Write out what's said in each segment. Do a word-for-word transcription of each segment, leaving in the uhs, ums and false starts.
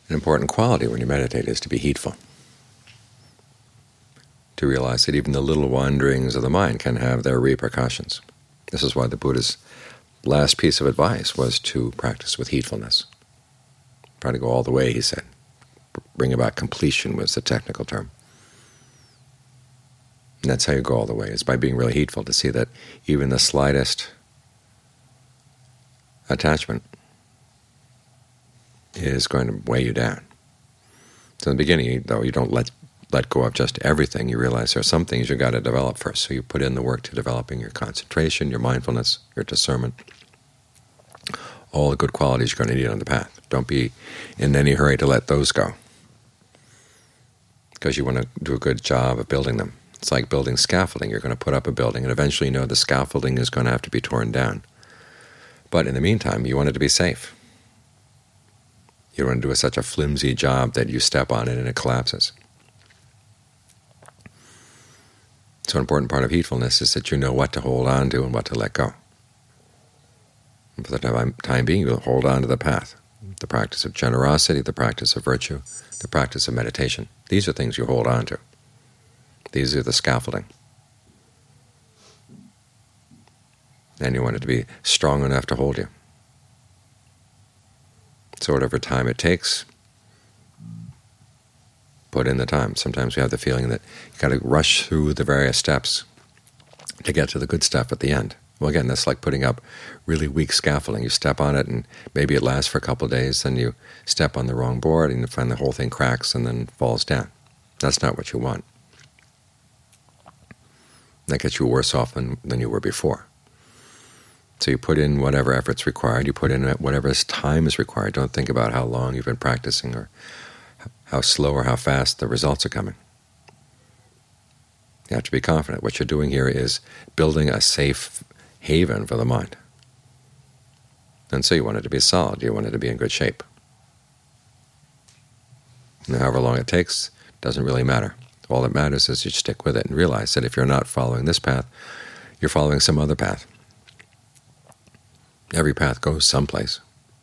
An important quality when you meditate is to be heedful, to realize that even the little wanderings of the mind can have their repercussions. This is why the Buddha's last piece of advice was to practice with heedfulness. Try to go all the way, he said. Bring about completion was the technical term. And that's how you go all the way, is by being really heedful, to see that even the slightest attachment is going to weigh you down. So in the beginning, though, you don't let let go of just everything. You realize there are some things you've got to develop first. So you put in the work to developing your concentration, your mindfulness, your discernment, all the good qualities you're going to need on the path. Don't be in any hurry to let those go, because you want to do a good job of building them. It's like building scaffolding. You're going to put up a building, and eventually you know the scaffolding is going to have to be torn down. But in the meantime, you want it to be safe. You don't want to do such a flimsy job that you step on it and it collapses. So an important part of heedfulness is that you know what to hold on to and what to let go. And for the time being, you'll hold on to the path, the practice of generosity, the practice of virtue, the practice of meditation. These are things you hold on to. These are the scaffolding. And you want it to be strong enough to hold you. So whatever time it takes, put in the time. Sometimes we have the feeling that you've got to rush through the various steps to get to the good stuff at the end. Well, again, that's like putting up really weak scaffolding. You step on it, and maybe it lasts for a couple of days, then you step on the wrong board, and you find the whole thing cracks and then falls down. That's not what you want. That gets you worse off than, than you were before. So you put in whatever effort's required, you put in whatever time is required. Don't think about how long you've been practicing or how slow or how fast the results are coming. You have to be confident. What you're doing here is building a safe haven for the mind. And so you want it to be solid. You want it to be in good shape. And however long it takes doesn't really matter. All that matters is you stick with it and realize that if you're not following this path, you're following some other path. Every path goes someplace,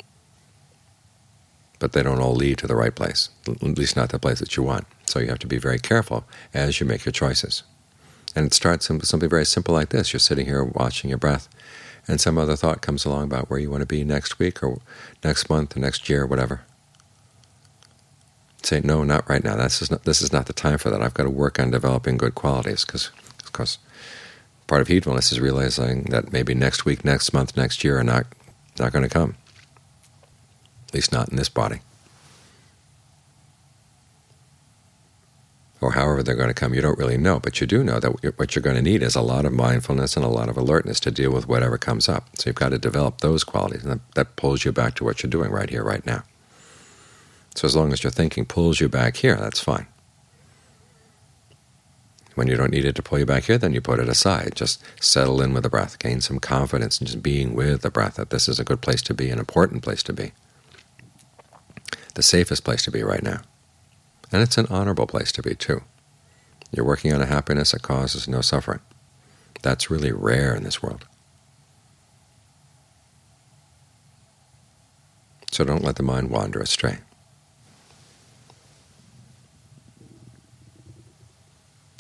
but they don't all lead to the right place, at least not the place that you want. So you have to be very careful as you make your choices. And it starts with something very simple like this. You're sitting here watching your breath, and some other thought comes along about where you want to be next week or next month or next year or whatever. Say, no, not right now. This is not, this is not the time for that. I've got to work on developing good qualities, because of course part of heedfulness is realizing that maybe next week, next month, next year are not, not going to come, at least not in this body. Or however they're going to come, you don't really know, but you do know that what you're going to need is a lot of mindfulness and a lot of alertness to deal with whatever comes up. So you've got to develop those qualities, and that, that pulls you back to what you're doing right here, right now. So as long as your thinking pulls you back here, that's fine. When you don't need it to pull you back here, then you put it aside. Just settle in with the breath. Gain some confidence in just being with the breath, that this is a good place to be, an important place to be, the safest place to be right now. And it's an honorable place to be, too. You're working on a happiness that causes no suffering. That's really rare in this world. So don't let the mind wander astray.